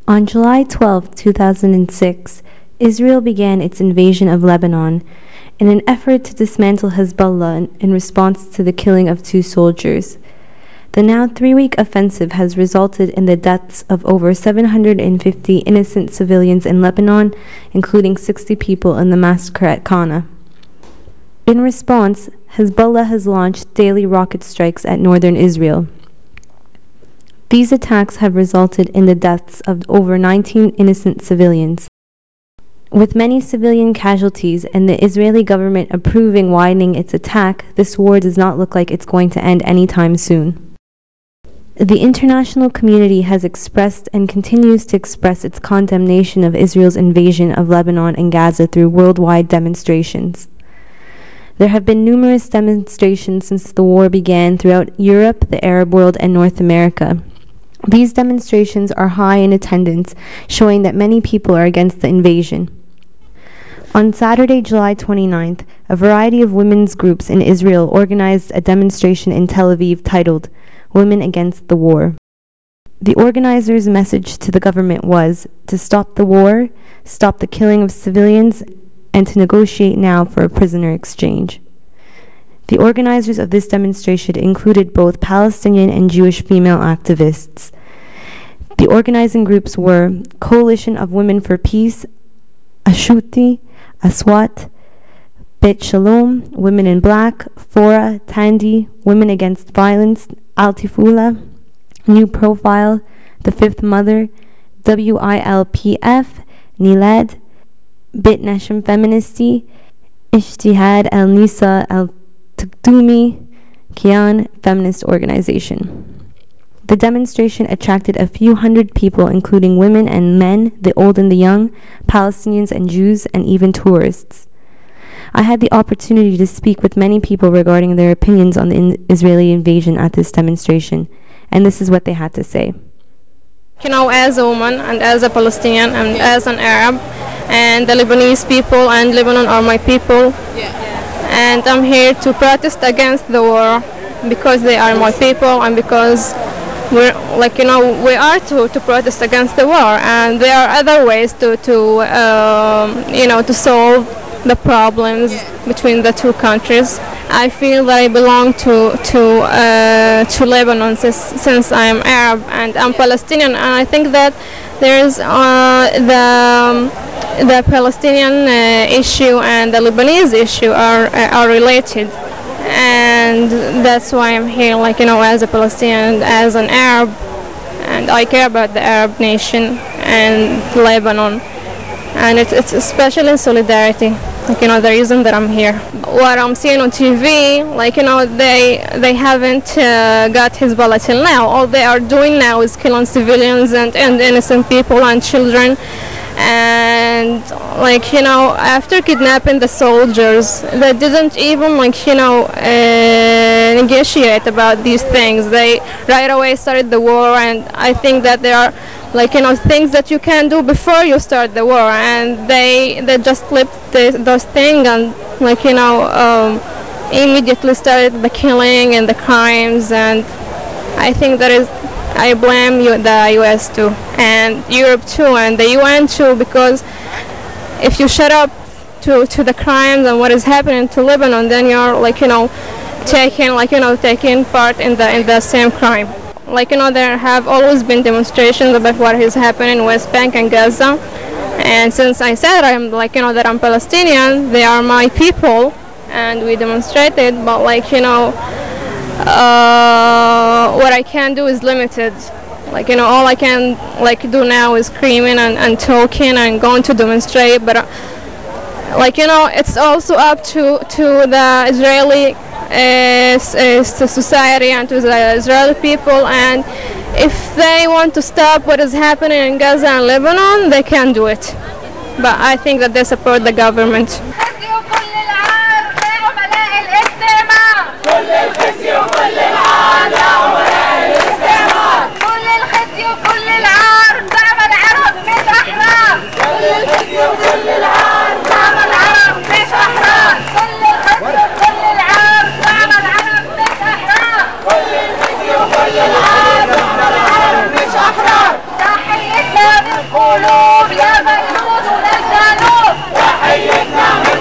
On July 12, 2006, Israel began its invasion of Lebanon in an effort to dismantle Hezbollah in response to the killing of 2 soldiers. The now 3-week offensive has resulted in the deaths of over 750 innocent civilians in Lebanon, including 60 people in the massacre at Qana. In response, Hezbollah has launched daily rocket strikes at northern Israel. These attacks have resulted in the deaths of over 19 innocent civilians. With many civilian casualties and the Israeli government approving widening its attack, this war does not look like it's going to end anytime soon. The international community has expressed and continues to express its condemnation of Israel's invasion of Lebanon and Gaza through worldwide demonstrations. There have been numerous demonstrations since the war began throughout Europe, the Arab world, and North America. These demonstrations are high in attendance, showing that many people are against the invasion. On Saturday, July 29th, a variety of women's groups in Israel organized a demonstration in Tel Aviv titled Women Against the War. The organizers' message to the government was to stop the war, stop the killing of civilians, and to negotiate now for a prisoner exchange. The organizers of this demonstration included both Palestinian and Jewish female activists. The organizing groups were Coalition of Women for Peace, Ashuti, Aswat, Bet Shalom, Women in Black, Fora, Tandi, Women Against Violence, Altifula, New Profile, The Fifth Mother, WILPF, Nilad, Bit Nashim Feministy, Ishtihad El Nisa El Tukdumi, Kian Feminist Organization. The demonstration attracted a few hundred people, including women and men, the old and the young, Palestinians and Jews, and even tourists. I had the opportunity to speak with many people regarding their opinions on the Israeli invasion at this demonstration, and this is what they had to say. You know, as a woman and as a Palestinian and as an Arab, and the Lebanese people and Lebanon are my people, and I'm here to protest against the war because they are my people and because we are to protest against the war, and there are other ways to solve the problems between the two countries. I feel that I belong to Lebanon since I am Arab and I'm Palestinian, and I think that there's the Palestinian issue and the Lebanese issue are related, and that's why I'm here, as a Palestinian, as an Arab, and I care about the Arab nation and Lebanon, and it's especially solidarity. The reason that I'm here. What I'm seeing on TV, they haven't got Hezbollah till now. All they are doing now is killing civilians and innocent people and children. And after kidnapping the soldiers, they didn't even negotiate about these things. They right away started the war, and I think that there are things that you can do before you start the war, and they just flipped those things and immediately started the killing and the crimes. And I think I blame the US too, and Europe too, and the UN too, because if you shut up to the crimes and what is happening to Lebanon, then you're taking part in the same crime. There have always been demonstrations about what is happening in West Bank and Gaza, and since I said I'm that I'm Palestinian, they are my people, and we demonstrated. But what I can do is limited. All I can do now is screaming and talking and going to demonstrate. But it's also up to the Israeli society and to the Israeli people, and if they want to stop what is happening in Gaza and Lebanon, they can do it. But I think that they support the government. كل العالم مش أحرار. تحية يا